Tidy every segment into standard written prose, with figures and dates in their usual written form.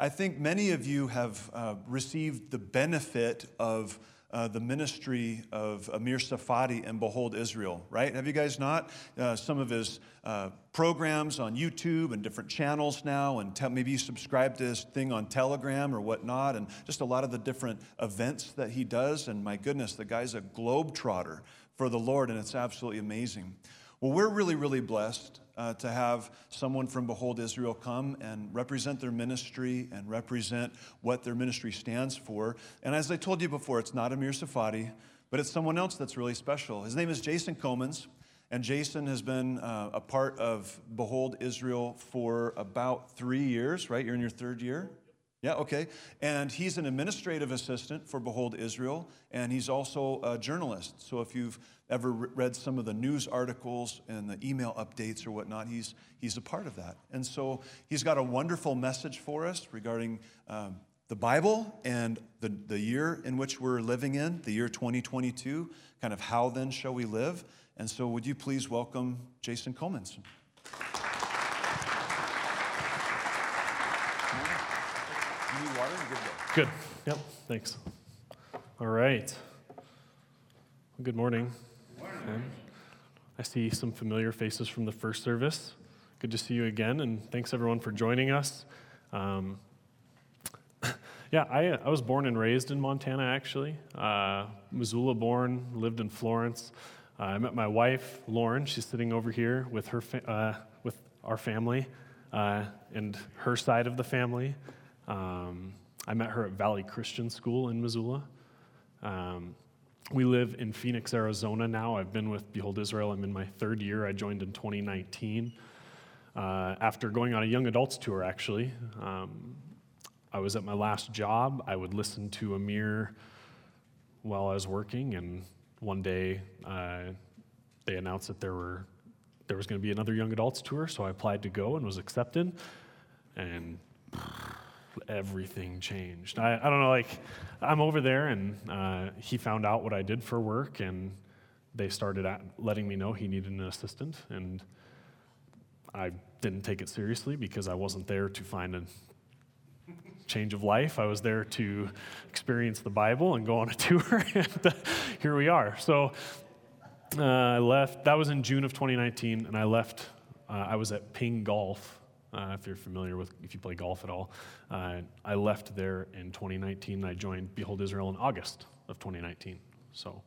I think many of you have received the benefit of the ministry of Amir Safadi and Behold Israel, right? Have you guys not? Some of his programs on YouTube and different channels now, and maybe you subscribe to his thing on Telegram or whatnot, and just a lot of the different events that he does. And my goodness, the guy's a globetrotter for the Lord, and it's absolutely amazing. Well, we're really, really blessed to have someone from Behold Israel come and represent their ministry and represent what their ministry stands for. And as I told you before, it's not Amir Safadi, but it's someone else that's really special. His name is Jason Comans, and Jason has been a part of Behold Israel for about 3 years, right? You're in your third year? Yeah, okay. And he's an administrative assistant for Behold Israel, and he's also a journalist. So if you've ever read some of the news articles and the email updates or whatnot, he's a part of that. And so he's got a wonderful message for us regarding the Bible and the year in which we're living in, the year 2022, kind of how then shall we live. And so would you please welcome Jason Comans. Good. Yep. Thanks. All right. Well, good morning. Good morning. I see some familiar faces from the first service. Good to see you again, and thanks everyone for joining us. Yeah, I was born and raised in Montana, actually. Missoula born, lived in Florence. I met my wife, Lauren. She's sitting over here with her with our family and her side of the family. I met her at Valley Christian School in Missoula. We live in Phoenix, Arizona now. I've been with Behold Israel. I'm in my third year. I joined in 2019 after going on a young adults tour, actually. I was at my last job. I would listen to Amir while I was working, and one day they announced that there was going to be another young adults tour, so I applied to go and was accepted, and everything changed. I don't know, like, I'm over there, and he found out what I did for work, and they started letting me know he needed an assistant, and I didn't take it seriously because I wasn't there to find a change of life. I was there to experience the Bible and go on a tour, and here we are. So I left. That was in June of 2019, and I left. I was at Ping Golf. If you're familiar with, if you play golf at all, I left there in 2019. I joined Behold Israel in August of 2019. So,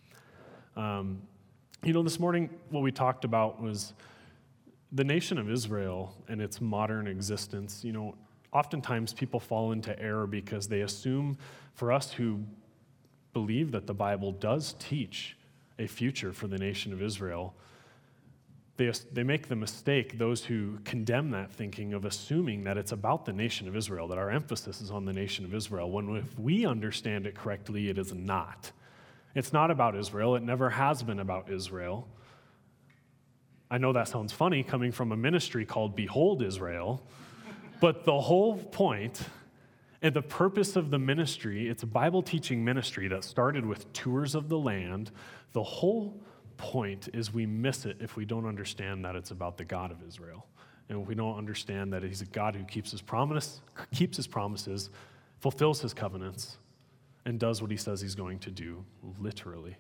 this morning what we talked about was the nation of Israel and its modern existence. Oftentimes people fall into error because they assume, for us who believe that the Bible does teach a future for the nation of Israel, they make the mistake, those who condemn that thinking, of assuming that it's about the nation of Israel, that our emphasis is on the nation of Israel, when if we understand it correctly, it is not. It's not about Israel. It never has been about Israel. I know that sounds funny coming from a ministry called Behold Israel, but the whole point and the purpose of the ministry, it's a Bible teaching ministry that started with tours of the land. The whole point is we miss it if we don't understand that it's about the God of Israel, and if we don't understand that he's a God who keeps his promises, fulfills his covenants, and does what he says he's going to do, literally.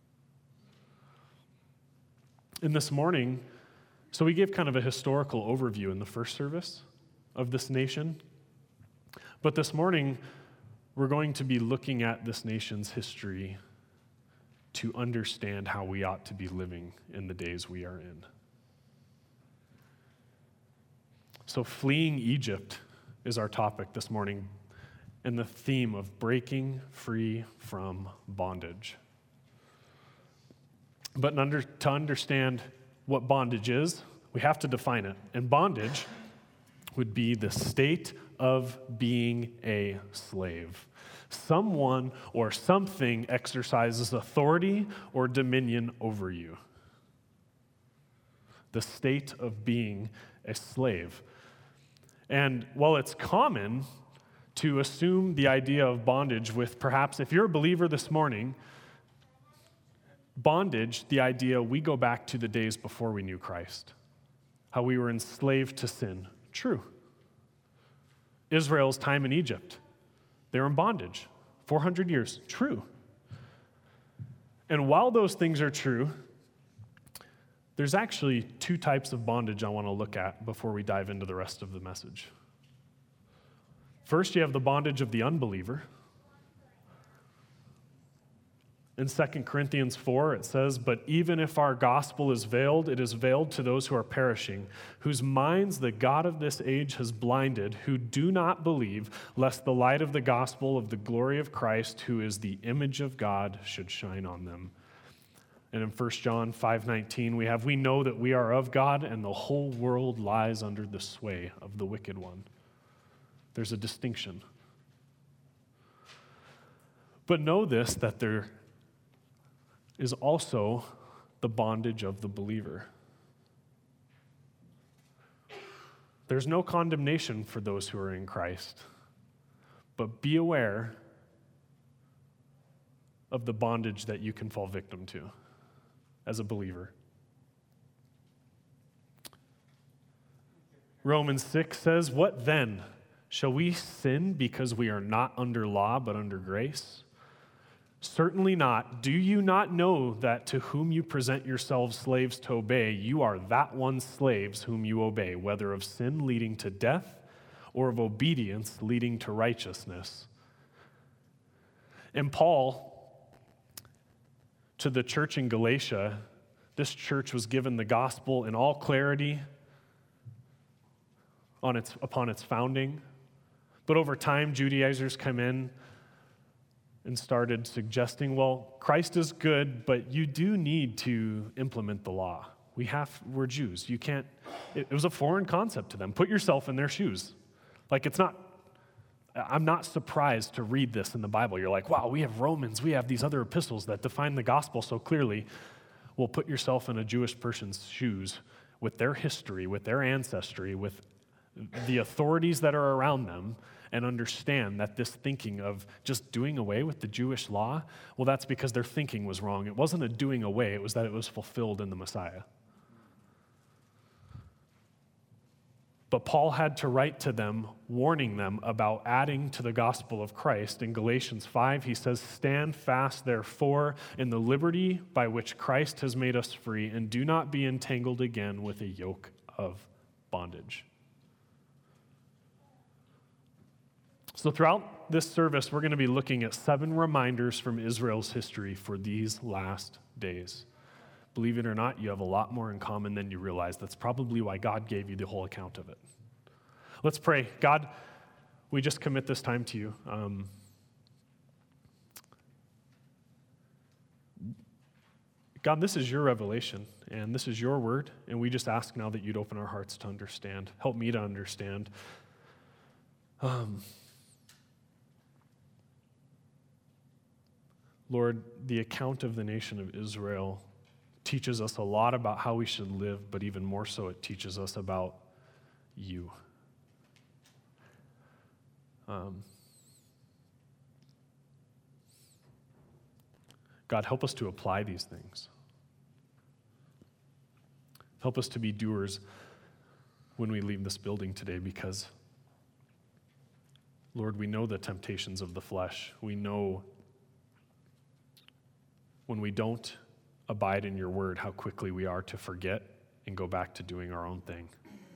And this morning, so we gave kind of a historical overview in the first service of this nation, but this morning we're going to be looking at this nation's history to understand how we ought to be living in the days we are in. So fleeing Egypt is our topic this morning, and the theme of breaking free from bondage. But to understand what bondage is, we have to define it. And bondage would be the state of being a slave. Someone or something exercises authority or dominion over you. The state of being a slave. And while it's common to assume the idea of bondage with, perhaps if you're a believer this morning, bondage, the idea, we go back to the days before we knew Christ, how we were enslaved to sin. True. Israel's time in Egypt. They were in bondage, 400 years. True. And while those things are true, there's actually two types of bondage I want to look at before we dive into the rest of the message. First, you have the bondage of the unbeliever. In 2 Corinthians 4, it says, "But even if our gospel is veiled, it is veiled to those who are perishing, whose minds the God of this age has blinded, who do not believe, lest the light of the gospel of the glory of Christ, who is the image of God, should shine on them." And in 1 John 5:19, we know that we are of God, and the whole world lies under the sway of the wicked one. There's a distinction. But know this, that there is also the bondage of the believer. There's no condemnation for those who are in Christ, but be aware of the bondage that you can fall victim to as a believer. Romans 6 says, "What then? Shall we sin because we are not under law but under grace? Certainly not. Do you not know that to whom you present yourselves slaves to obey, you are that one's slaves whom you obey, whether of sin leading to death or of obedience leading to righteousness?" And Paul, to the church in Galatia, this church was given the gospel in all clarity upon its founding. But over time, Judaizers come in and started suggesting, well, Christ is good, but you do need to implement the law. We're Jews. You can't, it was a foreign concept to them. Put yourself in their shoes. I'm not surprised to read this in the Bible. You're like, wow, we have Romans, we have these other epistles that define the gospel so clearly. Well, put yourself in a Jewish person's shoes with their history, with their ancestry, with the authorities that are around them, and understand that this thinking of just doing away with the Jewish law, well, that's because their thinking was wrong. It wasn't a doing away, it was that it was fulfilled in the Messiah. But Paul had to write to them, warning them about adding to the gospel of Christ. In Galatians 5, he says, "Stand fast, therefore, in the liberty by which Christ has made us free, and do not be entangled again with a yoke of bondage." So throughout this service, we're going to be looking at 7 reminders from Israel's history for these last days. Believe it or not, you have a lot more in common than you realize. That's probably why God gave you the whole account of it. Let's pray. God, we just commit this time to you. God, this is your revelation, and this is your word, and we just ask now that you'd open our hearts to understand. Help me to understand. Lord, the account of the nation of Israel teaches us a lot about how we should live, but even more so, it teaches us about you. God, help us to apply these things. Help us to be doers when we leave this building today, because, Lord, we know the temptations of the flesh. We know when we don't abide in your word, how quickly we are to forget and go back to doing our own thing.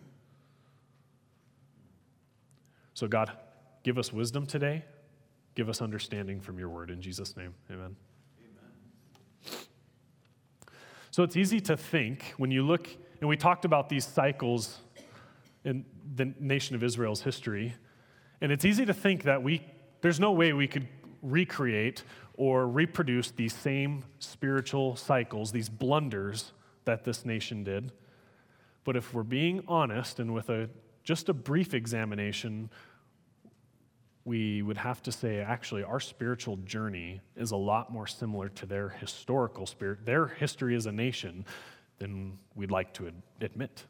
So God, give us wisdom today. Give us understanding from your word. In Jesus' name, amen. Amen. So it's easy to think when you look, and we talked about these cycles in the nation of Israel's history, and it's easy to think that there's no way we could recreate or reproduce these same spiritual cycles, these blunders that this nation did. But if we're being honest, and with just a brief examination, we would have to say, actually, our spiritual journey is a lot more similar to their historical spirit, their history as a nation, than we'd like to admit.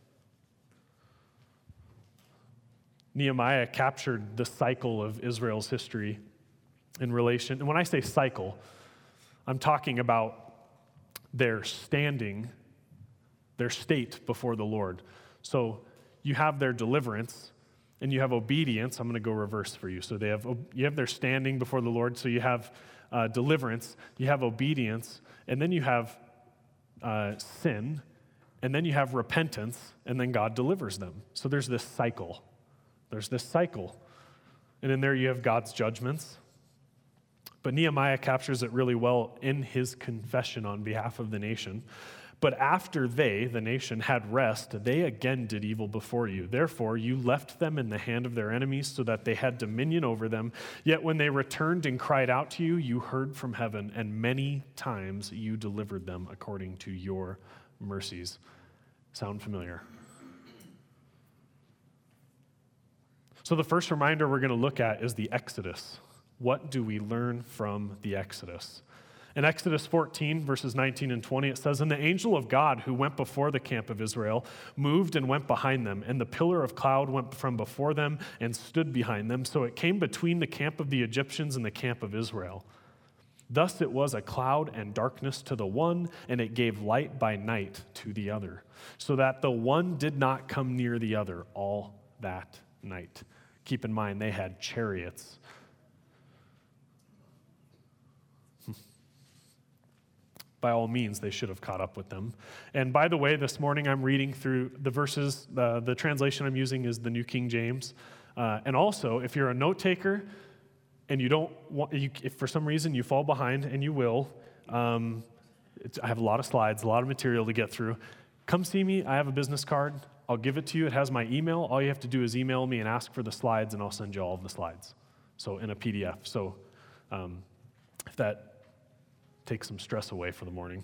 Nehemiah captured the cycle of Israel's history in relation, and when I say cycle, I'm talking about their standing, their state before the Lord. So you have their deliverance, and you have obedience. I'm going to go reverse for you. So you have their standing before the Lord. So you have deliverance, you have obedience, and then you have sin, and then you have repentance, and then God delivers them. So there's this cycle. And in there you have God's judgments. But Nehemiah captures it really well in his confession on behalf of the nation. But after the nation, had rest, they again did evil before you. Therefore, you left them in the hand of their enemies so that they had dominion over them. Yet when they returned and cried out to you, you heard from heaven, and many times you delivered them according to your mercies. Sound familiar? So the first reminder we're going to look at is the Exodus. What do we learn from the Exodus? In Exodus 14, verses 19 and 20, it says, "And the angel of God who went before the camp of Israel moved and went behind them, and the pillar of cloud went from before them and stood behind them. So it came between the camp of the Egyptians and the camp of Israel. Thus it was a cloud and darkness to the one, and it gave light by night to the other, so that the one did not come near the other all that night." Keep in mind, they had chariots. By all means, they should have caught up with them. And by the way, this morning I'm reading through the verses. The translation I'm using is the New King James. And also, if you're a note taker and you don't want, if for some reason you fall behind, and you will, I have a lot of slides, a lot of material to get through. Come see me. I have a business card. I'll give it to you. It has my email. All you have to do is email me and ask for the slides, and I'll send you all of the slides. So in a PDF. So if that take some stress away for the morning.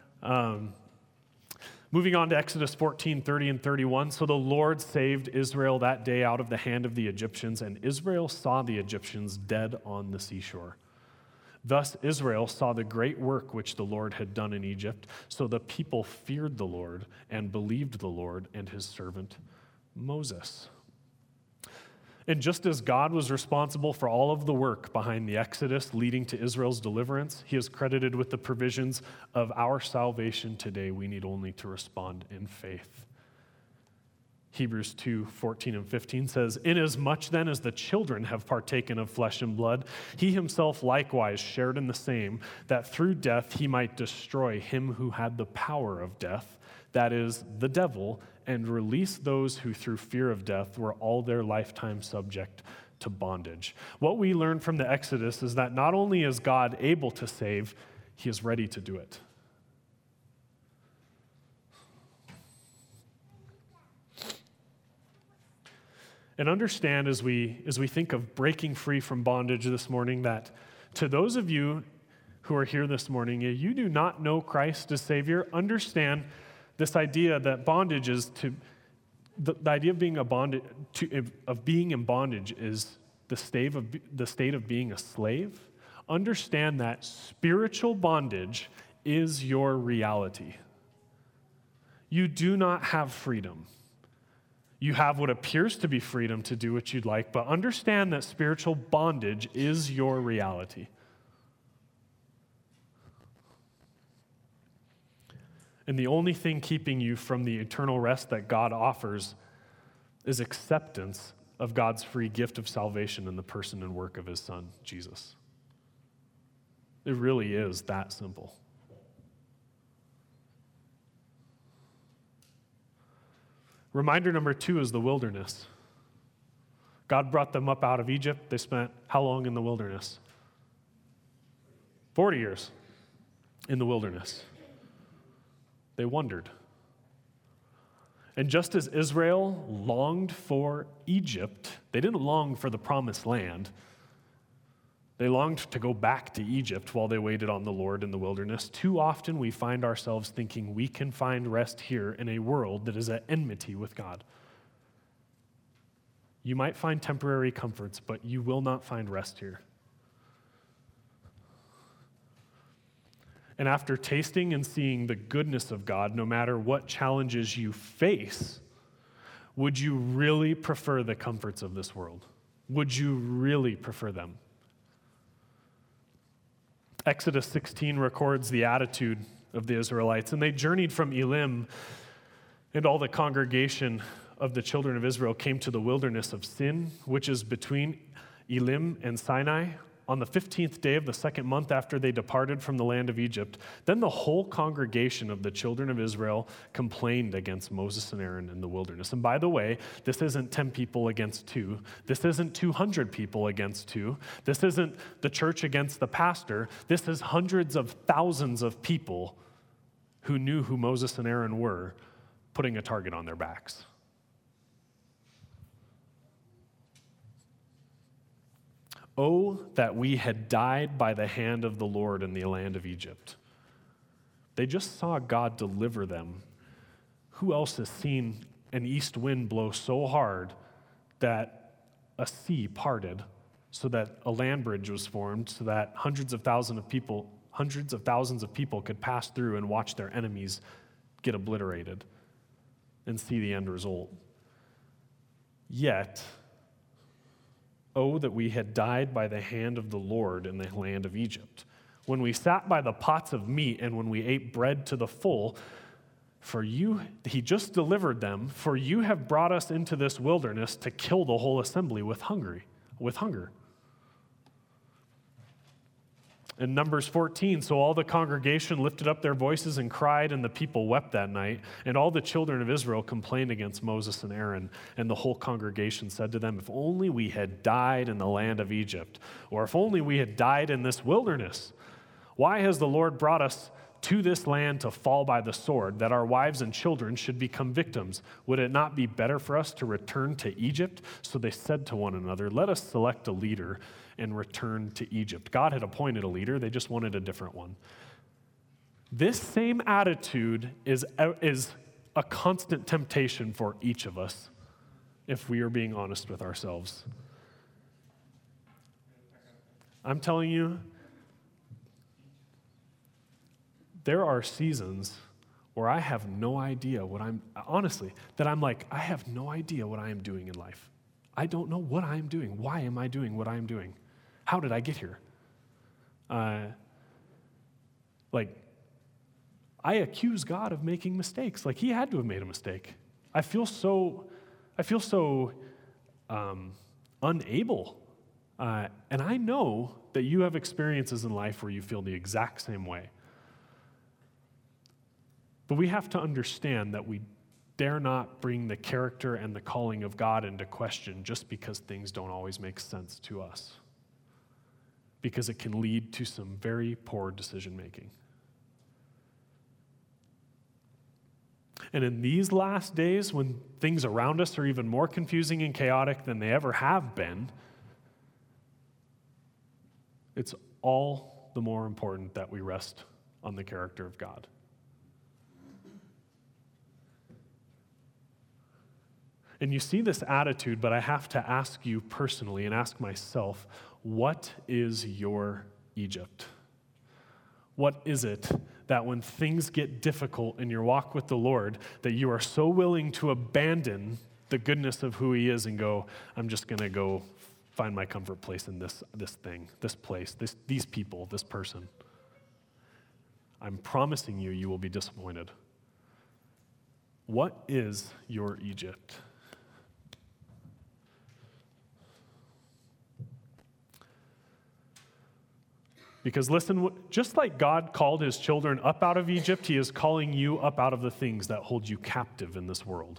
Moving on to Exodus 14, 30 and 31. "So the Lord saved Israel that day out of the hand of the Egyptians, and Israel saw the Egyptians dead on the seashore. Thus Israel saw the great work which the Lord had done in Egypt. So the people feared the Lord and believed the Lord and his servant Moses." And just as God was responsible for all of the work behind the Exodus leading to Israel's deliverance, he is credited with the provisions of our salvation today. We need only to respond in faith. Hebrews 2, 14 and 15 says, "Inasmuch then as the children have partaken of flesh and blood, he himself likewise shared in the same, that through death he might destroy him who had the power of death, that is, the devil, and release those who through fear of death were all their lifetime subject to bondage." What we learn from the Exodus is that not only is God able to save, he is ready to do it. And understand as we think of breaking free from bondage this morning, that to those of you who are here this morning, you do not know Christ as Savior, understand this idea that bondage is the idea of being being in bondage is the state of being a slave. Understand that spiritual bondage is your reality. You do not have freedom. You have what appears to be freedom to do what you'd like, but understand that spiritual bondage is your reality. And the only thing keeping you from the eternal rest that God offers is acceptance of God's free gift of salvation in the person and work of his Son, Jesus. It really is that simple. Reminder number 2 is the wilderness. God brought them up out of Egypt. They spent how long in the wilderness? 40 years in the wilderness. They wandered. And just as Israel longed for Egypt, they didn't long for the promised land. They longed to go back to Egypt while they waited on the Lord in the wilderness. Too often we find ourselves thinking we can find rest here in a world that is at enmity with God. You might find temporary comforts, but you will not find rest here. And after tasting and seeing the goodness of God, no matter what challenges you face, would you really prefer the comforts of this world? Would you really prefer them? Exodus 16 records the attitude of the Israelites, and they journeyed from Elim, and all the congregation of the children of Israel came to the wilderness of Sin, which is between Elim and Sinai, on the 15th day of the second month after they departed from the land of Egypt, then the whole congregation of the children of Israel complained against Moses and Aaron in the wilderness. And by the way, this isn't 10 people against 2. This isn't 200 people against 2. This isn't the church against the pastor. This is hundreds of thousands of people who knew who Moses and Aaron were, putting a target on their backs. Oh, that we had died by the hand of the Lord in the land of Egypt. They just saw God deliver them. Who else has seen an east wind blow so hard that a sea parted, so that a land bridge was formed, so that hundreds of thousands of people could pass through and watch their enemies get obliterated and see the end result? Yet, oh, that we had died by the hand of the Lord in the land of Egypt, when we sat by the pots of meat and when we ate bread to the full. For you, he just delivered them, for you have brought us into this wilderness to kill the whole assembly with hunger. In Numbers 14, so all the congregation lifted up their voices and cried, and the people wept that night. And all the children of Israel complained against Moses and Aaron. And the whole congregation said to them, if only we had died in the land of Egypt, or if only we had died in this wilderness. Why has the Lord brought us to this land to fall by the sword, that our wives and children should become victims? Would it not be better for us to return to Egypt? So they said to one another, let us select a leader and return to Egypt. God had appointed a leader, they just wanted a different one. This same attitude is a constant temptation for each of us, if we are being honest with ourselves. I'm telling you, there are seasons where I have no idea what I'm like, I have no idea what I am doing in life. I don't know what I am doing. Why am I doing what I am doing? How did I get here? I accuse God of making mistakes. Like, he had to have made a mistake. I feel so unable. And I know that you have experiences in life where you feel the exact same way. But we have to understand that we dare not bring the character and the calling of God into question just because things don't always make sense to us, because it can lead to some very poor decision making. And in these last days, when things around us are even more confusing and chaotic than they ever have been, it's all the more important that we rest on the character of God. And you see this attitude, but I have to ask you personally and ask myself, what is your Egypt? What is it that when things get difficult in your walk with the Lord, that you are so willing to abandon the goodness of who he is and go, I'm just going to go find my comfort place in this thing, this place, these people, this person? I'm promising you, you will be disappointed. What is your Egypt? Because listen, just like God called his children up out of Egypt, he is calling you up out of the things that hold you captive in this world.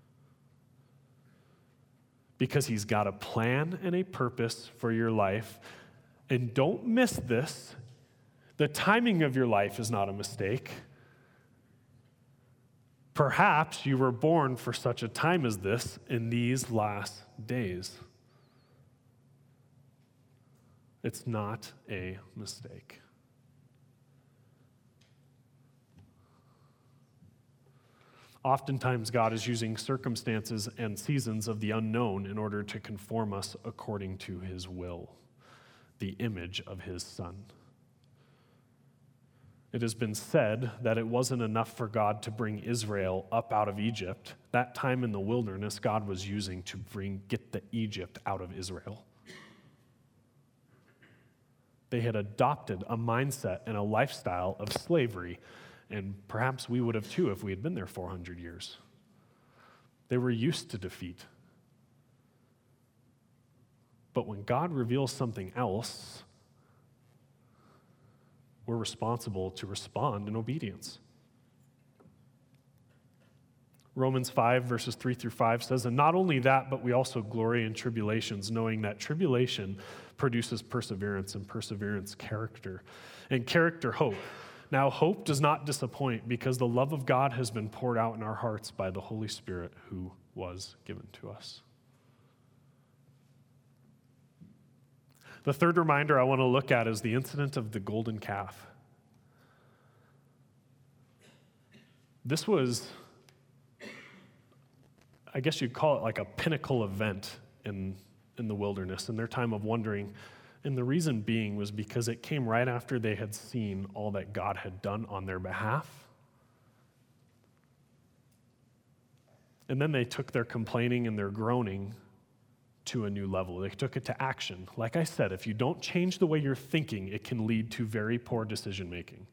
Because he's got a plan and a purpose for your life. And don't miss this. The timing of your life is not a mistake. Perhaps you were born for such a time as this in these last days. It's not a mistake. Oftentimes, God is using circumstances and seasons of the unknown in order to conform us according to his will, the image of his Son. It has been said that it wasn't enough for God to bring Israel up out of Egypt. That time in the wilderness, God was using to get the Egypt out of Israel. They had adopted a mindset and a lifestyle of slavery, and perhaps we would have too if we had been there 400 years. They were used to defeat. But when God reveals something else, we're responsible to respond in obedience. Romans 5, verses 3 through 5 says, and not only that, but we also glory in tribulations, knowing that tribulation produces perseverance, and perseverance, character, and character, hope. Now, hope does not disappoint because the love of God has been poured out in our hearts by the Holy Spirit who was given to us. The third reminder I want to look at is the incident of the golden calf. This was, I guess you'd call it like a pinnacle event in the wilderness, in their time of wandering. And the reason being was because it came right after they had seen all that God had done on their behalf. And then they took their complaining and their groaning to a new level. They took it to action. Like I said, if you don't change the way you're thinking, it can lead to very poor decision making.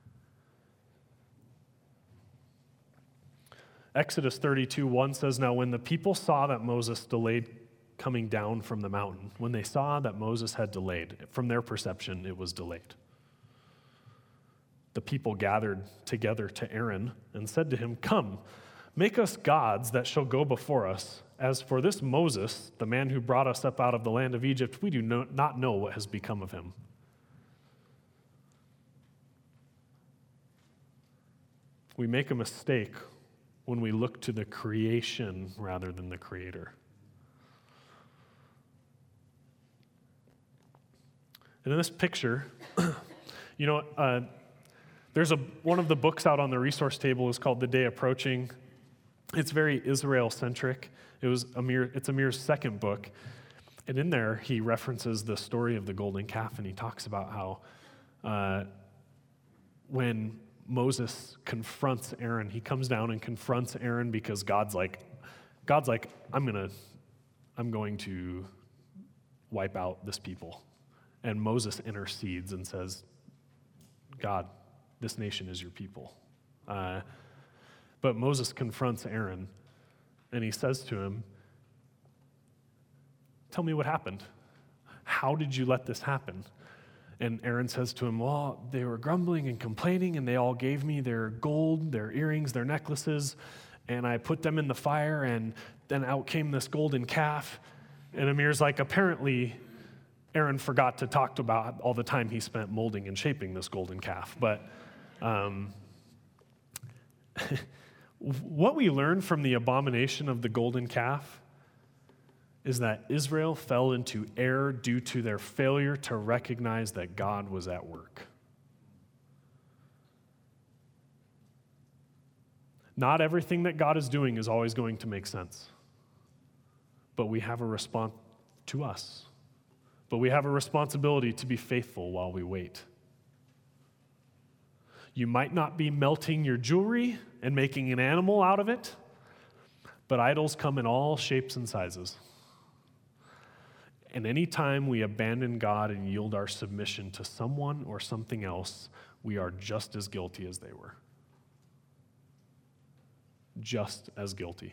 Exodus 32:1 says, now when the people saw that Moses delayed coming down from the mountain, when they saw that Moses had delayed, from their perception, it was delayed. The people gathered together to Aaron and said to him, come, make us gods that shall go before us. As for this Moses, the man who brought us up out of the land of Egypt, we do not know what has become of him. We make a mistake when we look to the creation rather than the Creator. And in this picture, there's one of the books out on the resource table is called The Day Approaching. It's very Israel-centric. It's Amir's second book. And in there, he references the story of the golden calf, and he talks about how when Moses confronts Aaron, he comes down and confronts Aaron because God's like, I'm going to wipe out this people. And Moses intercedes and says, God, this nation is your people. But Moses confronts Aaron, and he says to him, tell me what happened. How did you let this happen? And Aaron says to him, well, they were grumbling and complaining, and they all gave me their gold, their earrings, their necklaces, and I put them in the fire, and then out came this golden calf. And Amir's like, apparently, Aaron forgot to talk about all the time he spent molding and shaping this golden calf. But what we learn from the abomination of the golden calf is that Israel fell into error due to their failure to recognize that God was at work. Not everything that God is doing is always going to make sense. But we have a response to us. But we have a responsibility to be faithful while we wait. You might not be melting your jewelry and making an animal out of it, but idols come in all shapes and sizes. And any time we abandon God and yield our submission to someone or something else, we are just as guilty as they were. Just as guilty.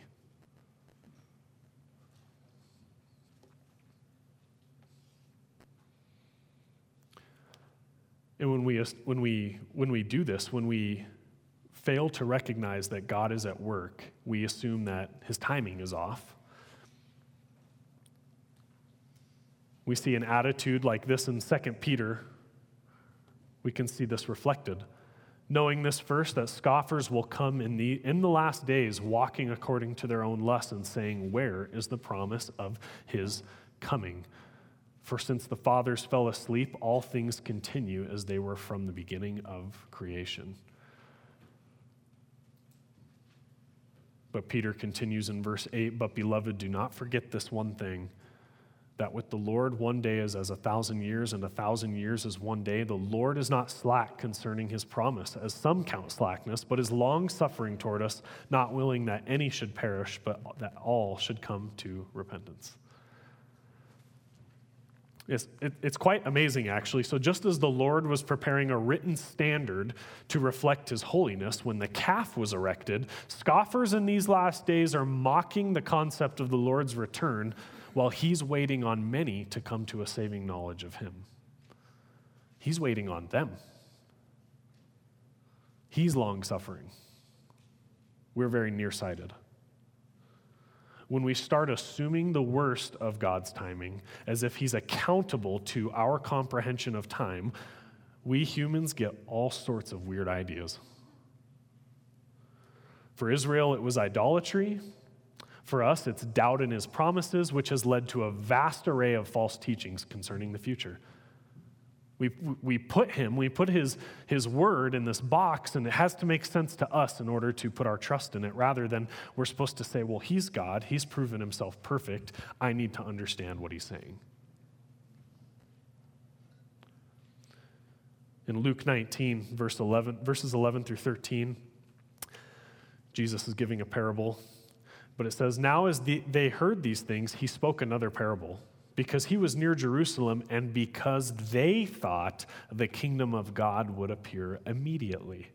And when we do this, when we fail to recognize that God is at work, we assume that his timing is off. We see an attitude like this in 2 Peter. We can see this reflected. Knowing this first, that scoffers will come in the last days, walking according to their own lusts and saying, where is the promise of his coming? For since the fathers fell asleep, all things continue as they were from the beginning of creation. But Peter continues in verse 8, but beloved, do not forget this one thing, that with the Lord 1 day is as 1,000 years, and 1,000 years is 1 day. The Lord is not slack concerning his promise, as some count slackness, but is long-suffering toward us, not willing that any should perish, but that all should come to repentance. It's quite amazing, actually. So just as the Lord was preparing a written standard to reflect his holiness when the calf was erected, scoffers in these last days are mocking the concept of the Lord's return while he's waiting on many to come to a saving knowledge of him. He's waiting on them. He's long-suffering. We're very nearsighted. When we start assuming the worst of God's timing, as if he's accountable to our comprehension of time, we humans get all sorts of weird ideas. For Israel, it was idolatry. For us, it's doubt in his promises, which has led to a vast array of false teachings concerning the future. We put his word in this box, and it has to make sense to us in order to put our trust in it, rather than we're supposed to say, well, he's God, he's proven himself perfect, I need to understand what he's saying. In Luke 19, verses 11 through 13, Jesus is giving a parable, but it says, now as they heard these things, he spoke another parable, because he was near Jerusalem and because they thought the kingdom of God would appear immediately.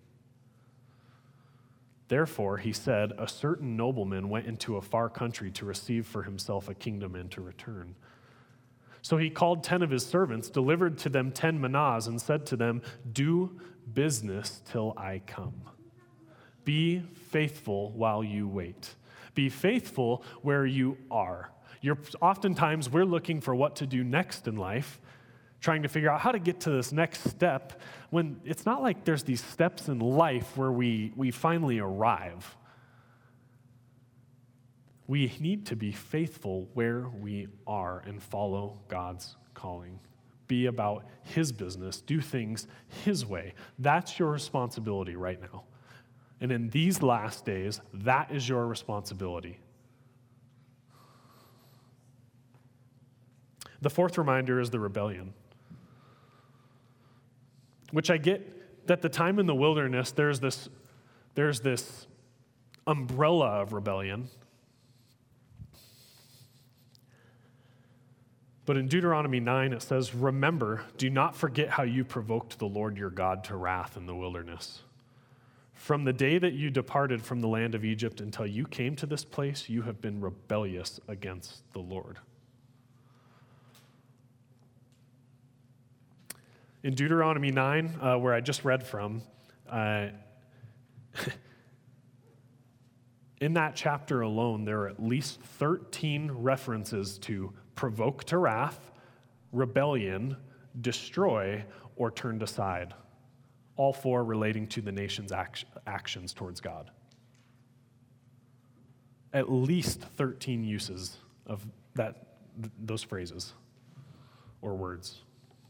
Therefore, he said, a certain nobleman went into a far country to receive for himself a kingdom and to return. So he called 10 of his servants, delivered to them 10 minas, and said to them, do business till I come. Be faithful while you wait. Be faithful where you are. Oftentimes, we're looking for what to do next in life, trying to figure out how to get to this next step, when it's not like there's these steps in life where we finally arrive. We need to be faithful where we are and follow God's calling. Be about his business. Do things his way. That's your responsibility right now. And in these last days, that is your responsibility. The fourth reminder is the rebellion, which I get that the time in the wilderness, there's this umbrella of rebellion. But in Deuteronomy 9, it says, remember, do not forget how you provoked the Lord your God to wrath in the wilderness. From the day that you departed from the land of Egypt until you came to this place, you have been rebellious against the Lord. In Deuteronomy 9, where I just read from, in that chapter alone, there are at least 13 references to provoke to wrath, rebellion, destroy, or turned aside, all four relating to the nation's actions towards God. At least 13 uses of those phrases or words.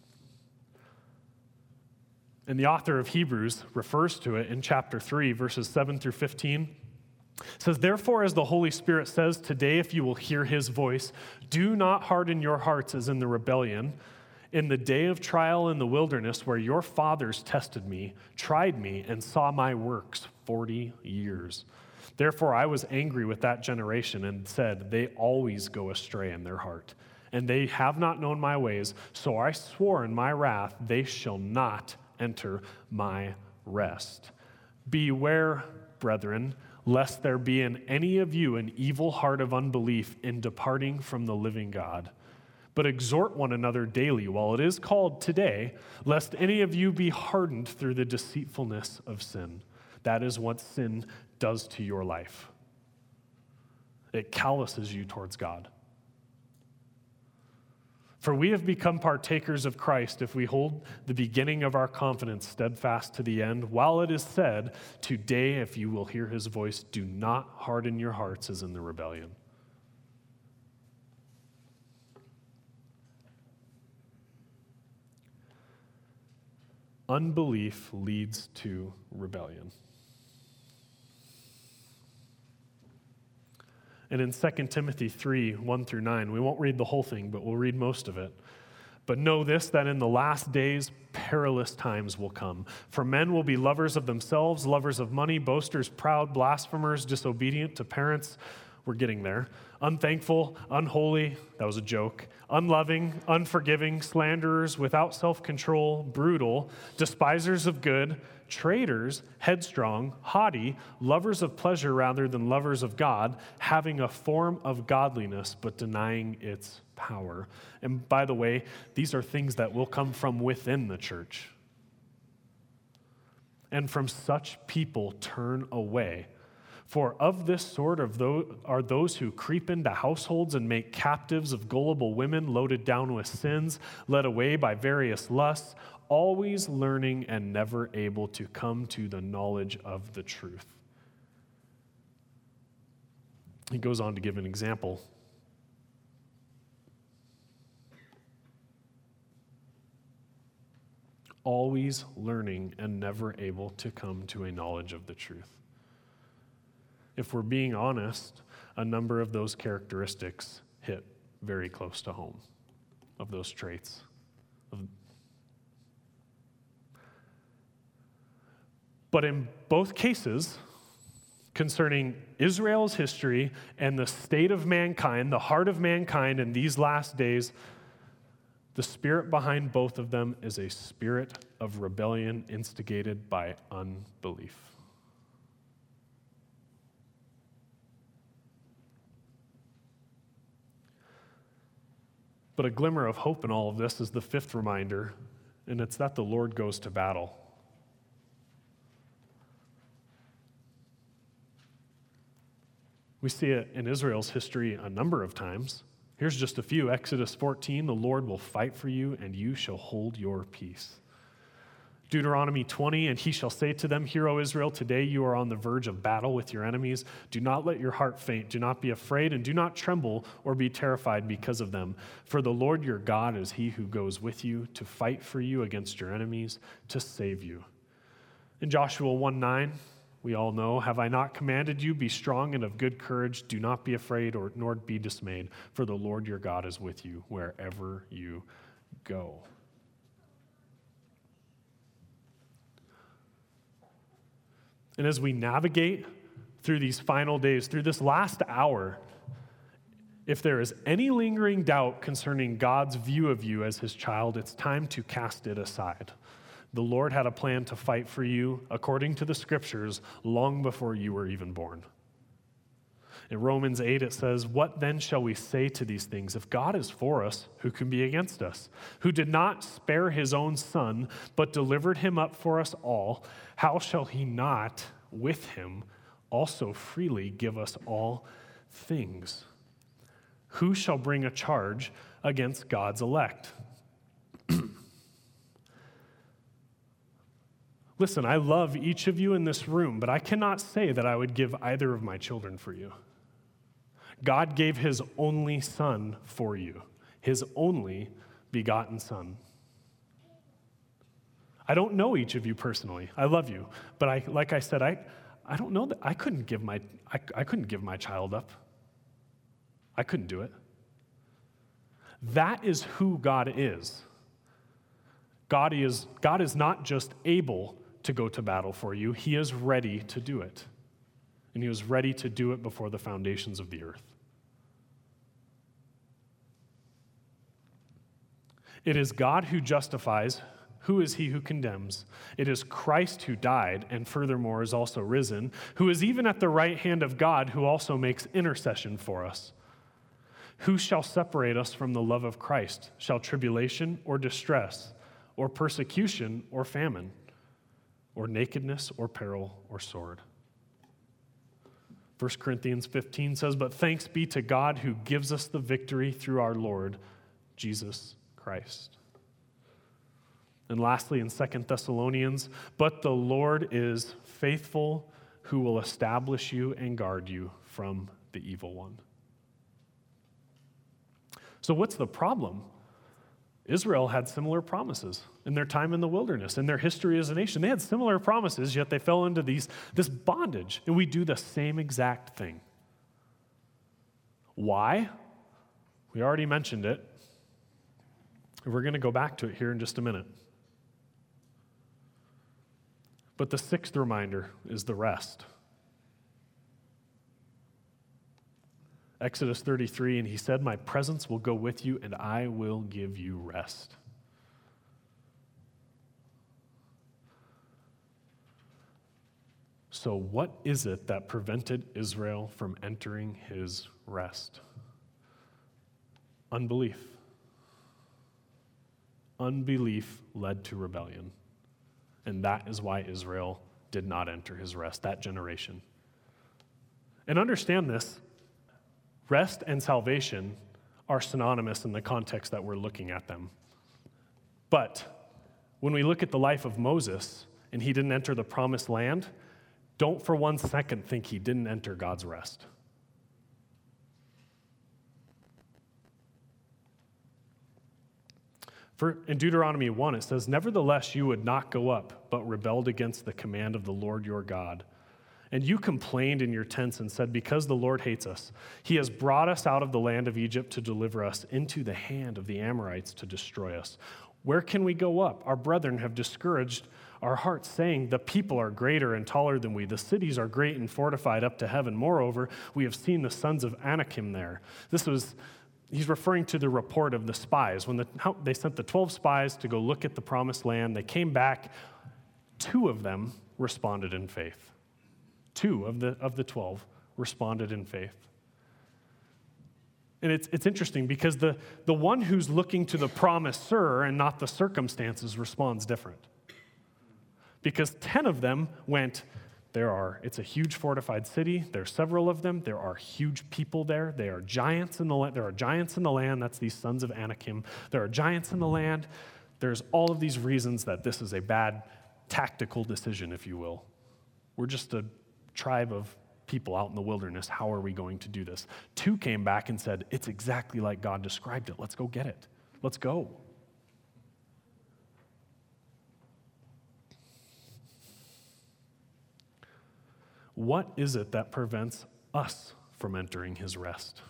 And the author of Hebrews refers to it in chapter 3, verses 7 through 15. It says, therefore, as the Holy Spirit says, today if you will hear his voice, do not harden your hearts as in the rebellion, in the day of trial in the wilderness where your fathers tested me, tried me, and saw my works 40 years. Therefore I was angry with that generation and said, they always go astray in their heart, and they have not known my ways, so I swore in my wrath, they shall not enter my rest. Beware, brethren, lest there be in any of you an evil heart of unbelief in departing from the living God. But exhort one another daily while it is called today, lest any of you be hardened through the deceitfulness of sin. That is what sin does to your life. It calluses you towards God. For we have become partakers of Christ if we hold the beginning of our confidence steadfast to the end, while it is said, today if you will hear his voice, do not harden your hearts as in the rebellion. Unbelief leads to rebellion. And in 2 Timothy 3, 1 through 9, we won't read the whole thing, but we'll read most of it. But know this, that in the last days, perilous times will come. For men will be lovers of themselves, lovers of money, boasters, proud, blasphemers, disobedient to parents. We're getting there. Unthankful, unholy, that was a joke, unloving, unforgiving, slanderers, without self-control, brutal, despisers of good, traitors, headstrong, haughty, lovers of pleasure rather than lovers of God, having a form of godliness but denying its power. And by the way, these are things that will come from within the church. And from such people turn away. For of this sort are those who creep into households and make captives of gullible women loaded down with sins, led away by various lusts, always learning and never able to come to the knowledge of the truth. He goes on to give an example. Always learning and never able to come to a knowledge of the truth. If we're being honest, a number of those characteristics hit very close to home, of those traits. But in both cases, concerning Israel's history and the state of mankind, the heart of mankind in these last days, the spirit behind both of them is a spirit of rebellion instigated by unbelief. But a glimmer of hope in all of this is the fifth reminder, and it's that the Lord goes to battle. We see it in Israel's history a number of times. Here's just a few. Exodus 14, the Lord will fight for you, and you shall hold your peace. Deuteronomy 20, and he shall say to them, Hear, O Israel, today you are on the verge of battle with your enemies. Do not let your heart faint. Do not be afraid, and do not tremble or be terrified because of them. For the Lord your God is he who goes with you to fight for you against your enemies, to save you. In Joshua 1:9, we all know, Have I not commanded you, be strong and of good courage, do not be afraid nor be dismayed, for the Lord your God is with you wherever you go. And as we navigate through these final days, through this last hour, if there is any lingering doubt concerning God's view of you as his child, it's time to cast it aside. The Lord had a plan to fight for you according to the scriptures long before you were even born. In Romans 8, it says, What then shall we say to these things? If God is for us, who can be against us? Who did not spare his own son, but delivered him up for us all, how shall he not, with him, also freely give us all things? Who shall bring a charge against God's elect? Listen, I love each of you in this room, but I cannot say that I would give either of my children for you. God gave his only son for you, his only begotten son. I don't know each of you personally. I love you, but like I said, I don't know that I couldn't give my child up. I couldn't do it. That is who God is. God is not just able to go to battle for you. He is ready to do it. And he was ready to do it before the foundations of the earth. It is God who justifies. Who is he who condemns? It is Christ who died and furthermore is also risen, who is even at the right hand of God, who also makes intercession for us. Who shall separate us from the love of Christ? Shall tribulation or distress, or persecution or famine, or nakedness or peril or sword? 1 Corinthians 15 says, But thanks be to God who gives us the victory through our Lord Jesus Christ. And lastly, in 2 Thessalonians, But the Lord is faithful, who will establish you and guard you from the evil one. So what's the problem? Israel had similar promises in their time in the wilderness, in their history as a nation. They had similar promises, yet they fell into this bondage, and we do the same exact thing. Why? We already mentioned it. We're going to go back to it here in just a minute. But the sixth reminder is the rest. Exodus 33, and he said, my presence will go with you, and I will give you rest. So what is it that prevented Israel from entering his rest? Unbelief. Unbelief led to rebellion. And that is why Israel did not enter his rest, that generation. And understand this, rest and salvation are synonymous in the context that we're looking at them. But when we look at the life of Moses, and he didn't enter the promised land, don't for 1 second think he didn't enter God's rest. In Deuteronomy 1, it says, nevertheless, you would not go up, but rebelled against the command of the Lord your God. And you complained in your tents and said, because the Lord hates us, he has brought us out of the land of Egypt to deliver us into the hand of the Amorites to destroy us. Where can we go up? Our brethren have discouraged our hearts, saying, the people are greater and taller than we. The cities are great and fortified up to heaven. Moreover, we have seen the sons of Anakim there. He's referring to the report of the spies. When they sent the 12 spies to go look at the promised land, they came back. 2 of them responded in faith. 2 of the 12 responded in faith. And it's interesting because the one who's looking to the promiser and not the circumstances responds different. Because 10 of them went, it's a huge fortified city. There are several of them. There are huge people there. There are giants in the land. There are giants in the land. That's these sons of Anakim. There are giants in the land. There's all of these reasons that this is a bad tactical decision, if you will. We're just a tribe of people out in the wilderness. How are we going to do this? 2 came back and said, it's exactly like God described it. Let's go get it. Let's go. What is it that prevents us from entering his rest?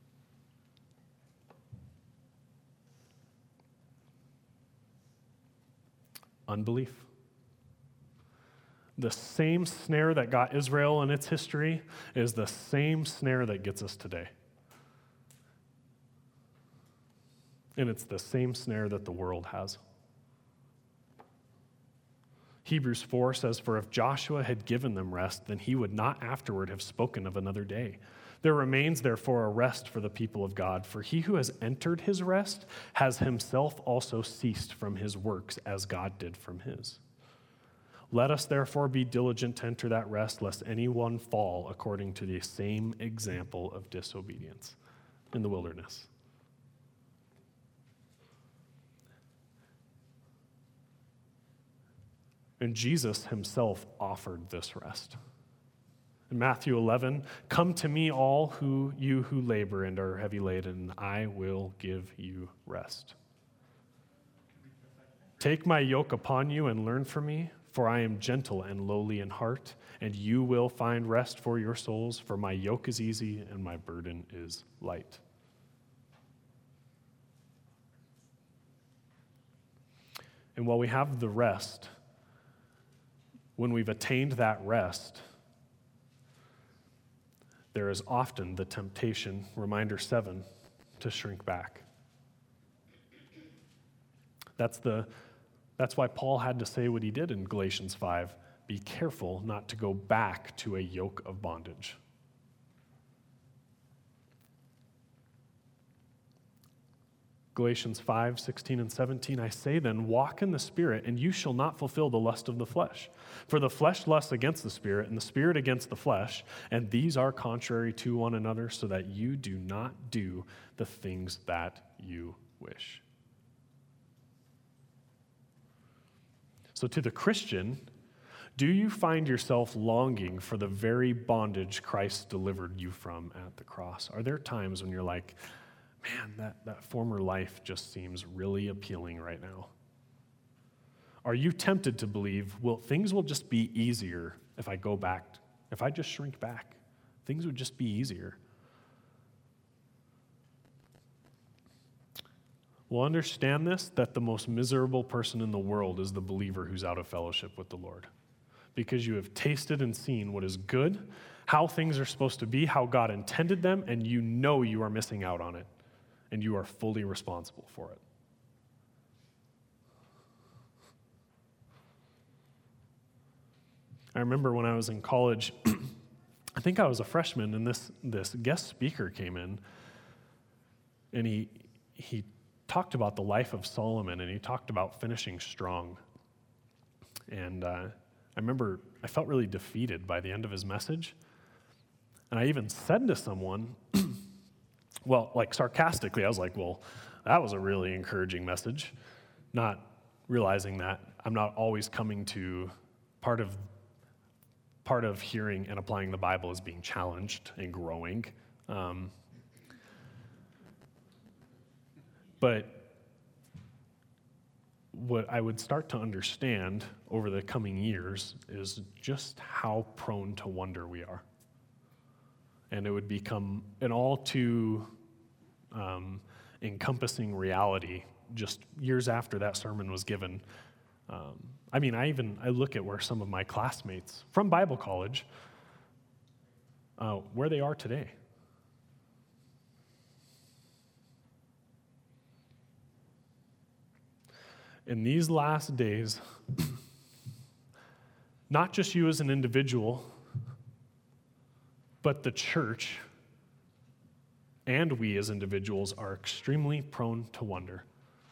Unbelief. The same snare that got Israel in its history is the same snare that gets us today. And it's the same snare that the world has. Hebrews 4 says, for if Joshua had given them rest, then he would not afterward have spoken of another day. There remains therefore a rest for the people of God, for he who has entered his rest has himself also ceased from his works as God did from his. Let us therefore be diligent to enter that rest, lest anyone fall according to the same example of disobedience in the wilderness. And Jesus himself offered this rest. In Matthew 11, come to me all you who labor and are heavy laden, and I will give you rest. Take my yoke upon you and learn from me, for I am gentle and lowly in heart, and you will find rest for your souls, for my yoke is easy and my burden is light. And while we have the rest, when we've attained that rest, there is often the temptation, reminder 7, to shrink back. That's why Paul had to say what he did in Galatians 5, be careful not to go back to a yoke of bondage. Galatians 5, 16 and 17, I say then, walk in the Spirit, and you shall not fulfill the lust of the flesh. For the flesh lusts against the Spirit, and the Spirit against the flesh, and these are contrary to one another, so that you do not do the things that you wish. So to the Christian, do you find yourself longing for the very bondage Christ delivered you from at the cross? Are there times when you're like, man, that former life just seems really appealing right now? Are you tempted to believe, well, things will just be easier if I go back, if I just shrink back? Things would just be easier. Well, understand this, that the most miserable person in the world is the believer who's out of fellowship with the Lord. because you have tasted and seen what is good, how things are supposed to be, how God intended them, and you know you are missing out on it, and you are fully responsible for it. I remember when I was in college, I think I was a freshman, and this guest speaker came in, and he talked about the life of Solomon, and he talked about finishing strong. And I remember I felt really defeated by the end of his message. And I even said to someone, well, like sarcastically, I was like, well, that was a really encouraging message, not realizing that I'm not always coming to part of hearing and applying the Bible is being challenged and growing. But what I would start to understand over the coming years is just how prone to wonder we are. And it would become an all too encompassing reality just years after that sermon was given. I look at where some of my classmates from Bible college, where they are today. In these last days, not just you as an individual, but the church and we as individuals are extremely prone to wonder.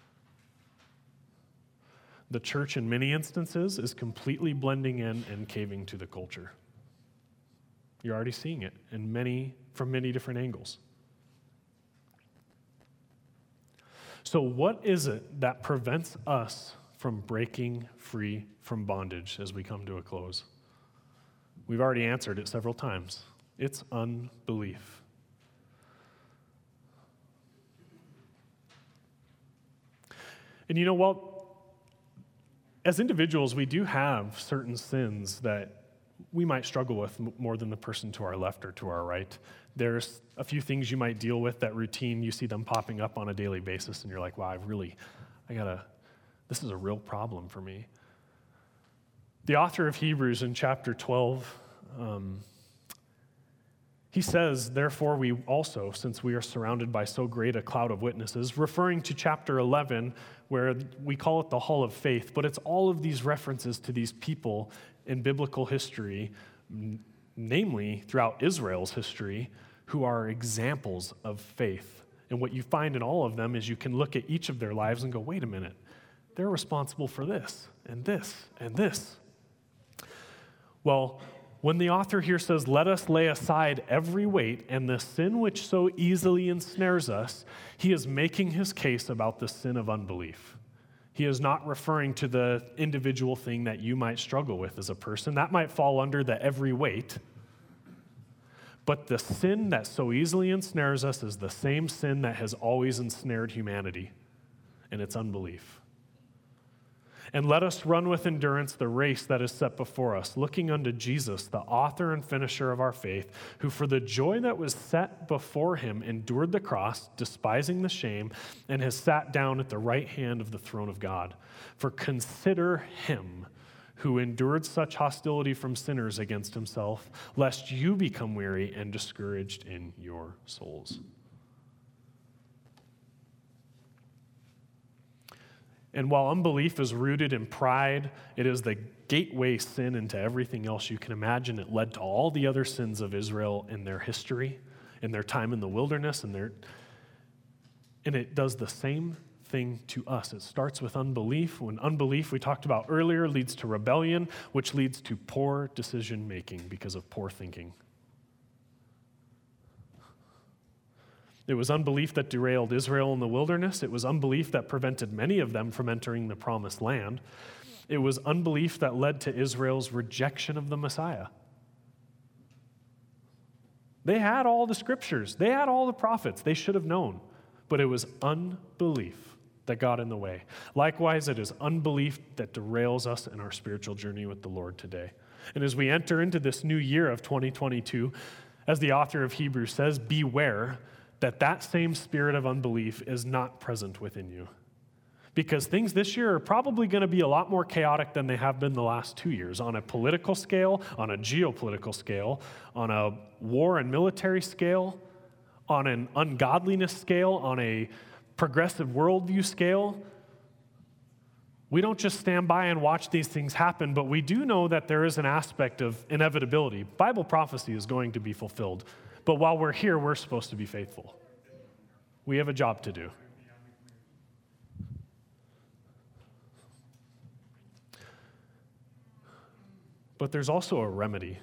The church, in many instances, is completely blending in and caving to the culture. You're already seeing it from many different angles. So what is it that prevents us from breaking free from bondage as we come to a close? We've already answered it several times. It's unbelief. And you know what? As individuals, we do have certain sins that we might struggle with more than the person to our left or to our right. There's a few things you might deal with that routine, you see them popping up on a daily basis, and you're like, wow, this is a real problem for me. The author of Hebrews in chapter 12, he says, therefore we also, since we are surrounded by so great a cloud of witnesses, referring to chapter 11, where we call it the Hall of Faith, but it's all of these references to these people in biblical history, namely throughout Israel's history, who are examples of faith. And what you find in all of them is you can look at each of their lives and go, wait a minute, they're responsible for this, and this, and this. Well, when the author here says, let us lay aside every weight and the sin which so easily ensnares us, he is making his case about the sin of unbelief. He is not referring to the individual thing that you might struggle with as a person. That might fall under the every weight. But the sin that so easily ensnares us is the same sin that has always ensnared humanity, and it's unbelief. And let us run with endurance the race that is set before us, looking unto Jesus, the author and finisher of our faith, who for the joy that was set before him endured the cross, despising the shame, and has sat down at the right hand of the throne of God. For consider him who endured such hostility from sinners against himself, lest you become weary and discouraged in your souls. And while unbelief is rooted in pride, it is the gateway sin into everything else you can imagine. It led to all the other sins of Israel in their history, in their time in the wilderness, and it does the same thing to us. It starts with unbelief. When unbelief, we talked about earlier, leads to rebellion, which leads to poor decision making because of poor thinking. It was unbelief that derailed Israel in the wilderness. It was unbelief that prevented many of them from entering the promised land. It was unbelief that led to Israel's rejection of the Messiah. They had all the scriptures. They had all the prophets. They should have known. But it was unbelief that got in the way. Likewise, it is unbelief that derails us in our spiritual journey with the Lord today. And as we enter into this new year of 2022, as the author of Hebrews says, beware that same spirit of unbelief is not present within you. Because things this year are probably going to be a lot more chaotic than they have been the last 2 years on a political scale, on a geopolitical scale, on a war and military scale, on an ungodliness scale, on a progressive worldview scale. We don't just stand by and watch these things happen, but we do know that there is an aspect of inevitability. Bible prophecy is going to be fulfilled. But while we're here, we're supposed to be faithful. We have a job to do. But there's also a remedy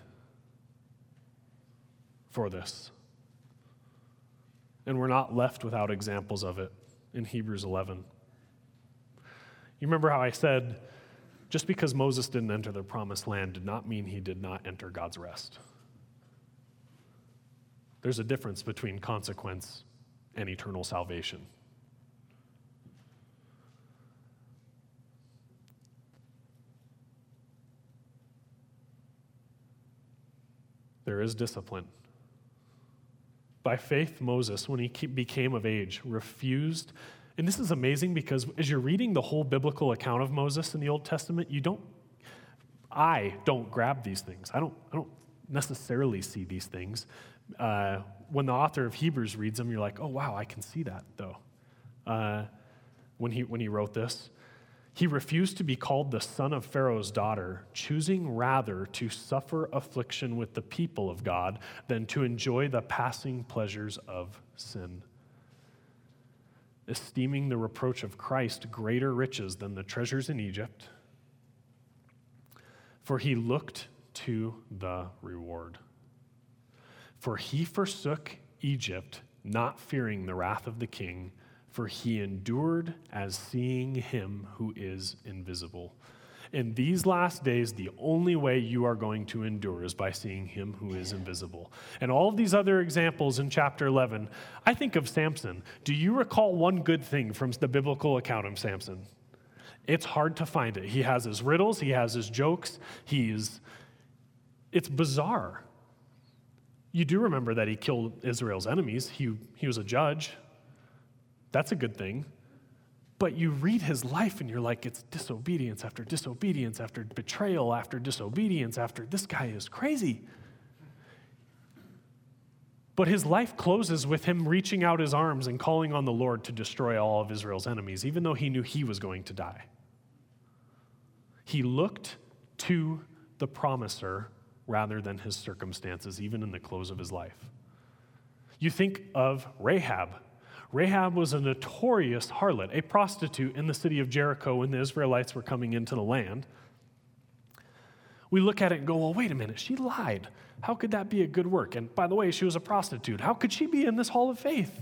for this. And we're not left without examples of it in Hebrews 11. You remember how I said, just because Moses didn't enter the promised land did not mean he did not enter God's rest. There's a difference between consequence and eternal salvation. There is discipline. By faith, Moses, when he became of age, refused. And this is amazing because as you're reading the whole biblical account of Moses in the Old Testament, I don't grab these things. I don't necessarily see these things. When the author of Hebrews reads them, you're like, oh, wow, I can see that, though. When he wrote this, he refused to be called the son of Pharaoh's daughter, choosing rather to suffer affliction with the people of God than to enjoy the passing pleasures of sin, esteeming the reproach of Christ greater riches than the treasures in Egypt, for he looked to the reward. For he forsook Egypt, not fearing the wrath of the king, for he endured as seeing him who is invisible. In these last days, the only way you are going to endure is by seeing him who is invisible. And all of these other examples in chapter 11, I think of Samson. Do you recall one good thing from the biblical account of Samson? It's hard to find it. He has his riddles, he has his jokes, it's bizarre. You do remember that he killed Israel's enemies. He was a judge. That's a good thing. But you read his life and you're like, it's disobedience after disobedience after betrayal after disobedience after, this guy is crazy. But his life closes with him reaching out his arms and calling on the Lord to destroy all of Israel's enemies, even though he knew he was going to die. He looked to the promiser rather than his circumstances, even in the close of his life. You think of Rahab. Rahab was a notorious harlot, a prostitute in the city of Jericho when the Israelites were coming into the land. We look at it and go, well, wait a minute, she lied. How could that be a good work? And by the way, she was a prostitute. How could she be in this hall of faith?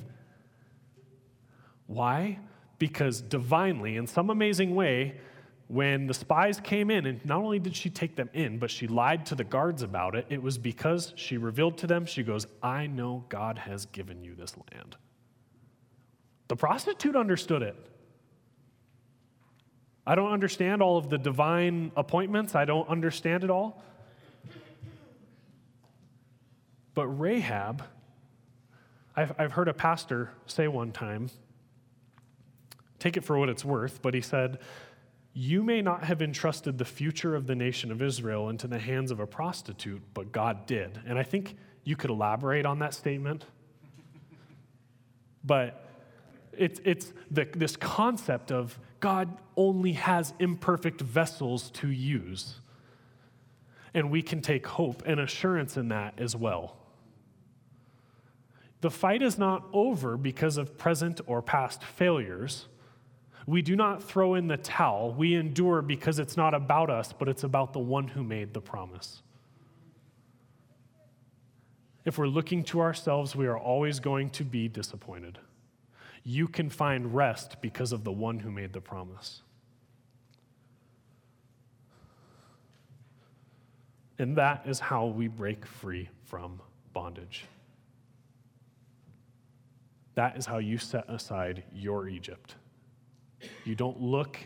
Why? Because divinely, in some amazing way, when the spies came in, and not only did she take them in, but she lied to the guards about it, it was because she revealed to them, she goes, I know God has given you this land. The prostitute understood it. I don't understand all of the divine appointments. I don't understand it all. But Rahab, I've heard a pastor say one time, take it for what it's worth, but he said, you may not have entrusted the future of the nation of Israel into the hands of a prostitute, but God did. And I think you could elaborate on that statement. But it's this concept of God only has imperfect vessels to use. And we can take hope and assurance in that as well. The fight is not over because of present or past failures. We do not throw in the towel. We endure because it's not about us, but it's about the one who made the promise. If we're looking to ourselves, we are always going to be disappointed. You can find rest because of the one who made the promise. And that is how we break free from bondage. That is how you set aside your Egypt. You don't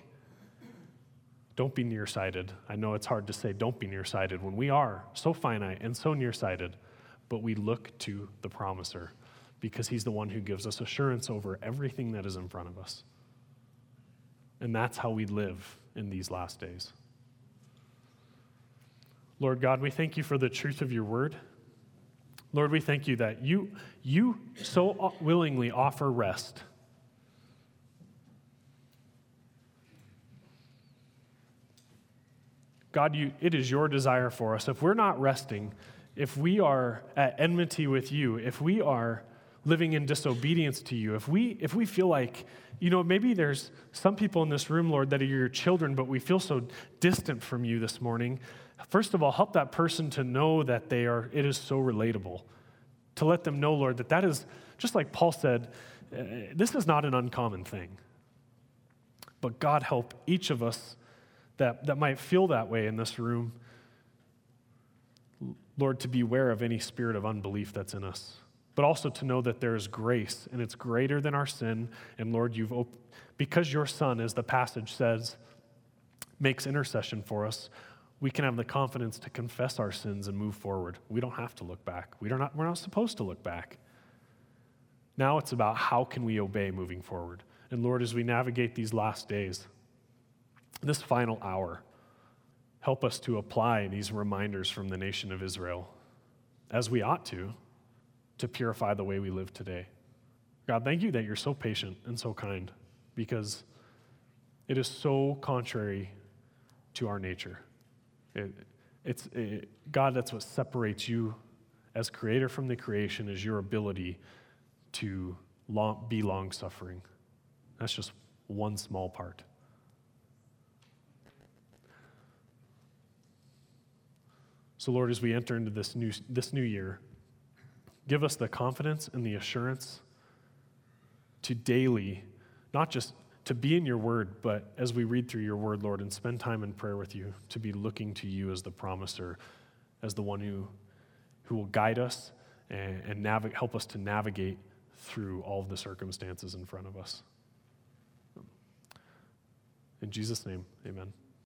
be nearsighted. I know it's hard to say don't be nearsighted when we are so finite and so nearsighted, but we look to the promiser because he's the one who gives us assurance over everything that is in front of us. And that's how we live in these last days. Lord God, we thank you for the truth of your word. Lord, we thank you that you so willingly offer rest. God, it is your desire for us. If we're not resting, if we are at enmity with you, if we are living in disobedience to you, if we feel like, maybe there's some people in this room, Lord, that are your children, but we feel so distant from you this morning. First of all, help that person to know that it is so relatable. To let them know, Lord, that is, just like Paul said, this is not an uncommon thing. But God, help each of us that might feel that way in this room, Lord, to be aware of any spirit of unbelief that's in us. But also to know that there is grace, and it's greater than our sin. And Lord, because your Son, as the passage says, makes intercession for us, we can have the confidence to confess our sins and move forward. We don't have to look back. We're not supposed to look back. Now it's about how can we obey moving forward. And Lord, as we navigate these last days, this final hour, help us to apply these reminders from the nation of Israel, as we ought to purify the way we live today. God, thank you that you're so patient and so kind, because it is so contrary to our nature. God, that's what separates you as creator from the creation, is your ability to be long-suffering. That's just one small part. So Lord, as we enter into this new year, give us the confidence and the assurance to daily, not just to be in your word, but as we read through your word, Lord, and spend time in prayer with you, to be looking to you as the promiser, as the one who will guide us and help us to navigate through all of the circumstances in front of us. In Jesus' name, amen.